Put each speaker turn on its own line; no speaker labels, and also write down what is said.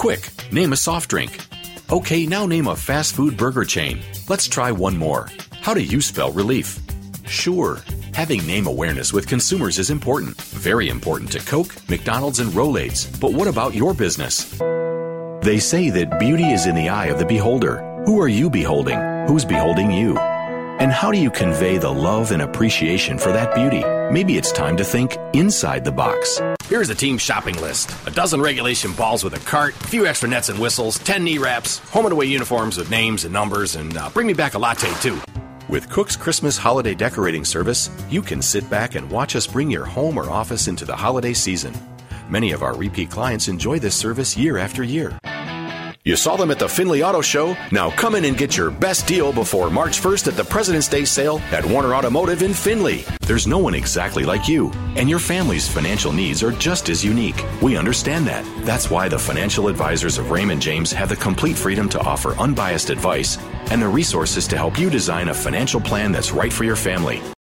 Quick, name a soft drink. Okay, now name a fast food burger chain. Let's try one more. How do you spell relief? Sure, having name awareness with consumers is important. Very important to Coke, McDonald's, and Rolaids. But what about your business? They say that beauty is in the eye of the beholder. Who are you beholding? Who's beholding you? And how do you convey the love and appreciation for that beauty? Maybe it's time to think inside the box.
Here's the team shopping list. 12 regulation balls with a cart, a few extra nets and whistles, 10 knee wraps, home and away uniforms with names and numbers, and bring me back a latte too.
With Cook's Christmas holiday decorating service, you can sit back and watch us bring your home or office into the holiday season. Many of our repeat clients enjoy this service year after year. You saw them at the Findlay Auto Show? Now come in and get your best deal before March 1st at the President's Day sale at Warner Automotive in Findlay. There's no one exactly like you, and your family's financial needs are just as unique. We understand that. That's why the financial advisors of Raymond James have the complete freedom to offer unbiased advice and the resources to help you design a financial plan that's right for your family.